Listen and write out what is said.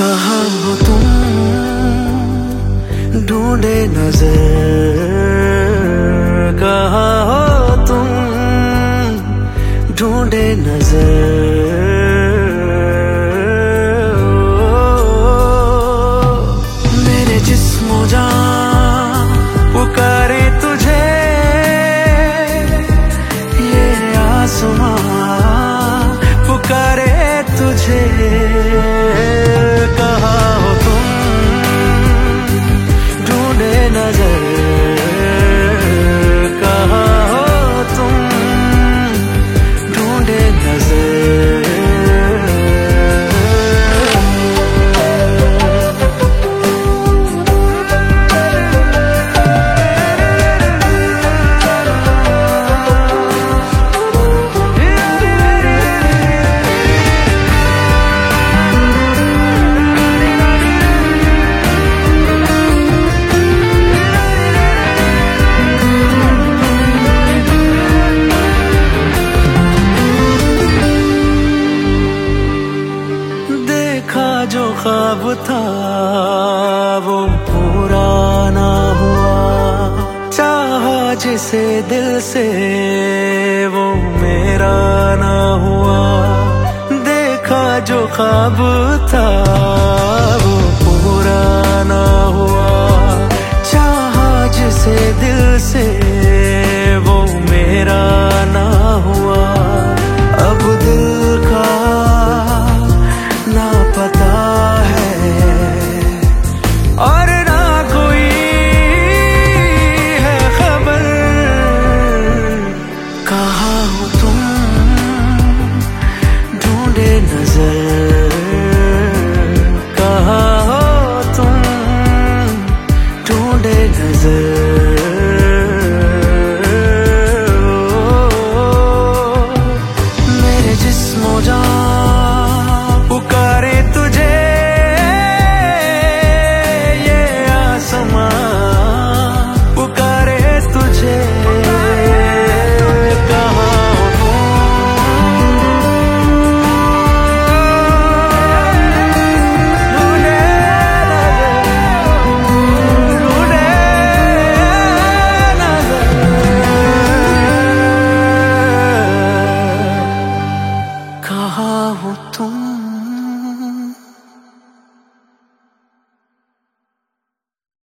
कहाँ हो तुम, ढूंढे नजर। कहाँ हो तुम, ढूंढे नजर। मेरे जिस्म जान पुकारे तुझे, ये आसमां पुकारे तुझे। कहाँ हो तुम, ढूंढे नजर। कहाँ हो तुम, ढूंढे नजर। जो ख्वाब था वो पूरा ना हुआ, चाहा जिसे दिल से वो मेरा ना हुआ। देखा जो ख्वाब था वो पूरा ना हुआ, चाहा जिसे दिल से वो मेरा ना हुआ। अब दिल का ना पता है और ना कोई है खबर। कहाँ हो तुम, ढूंढे नजर। कहाँ हो तुम, ढूंढे नजर। मेरे जिस्म जान पुकारे तुझे, ये आसमां पुकारे तुझे। कहाँ हो तुम, ढूंढे नजर। कहाँ हो तुम।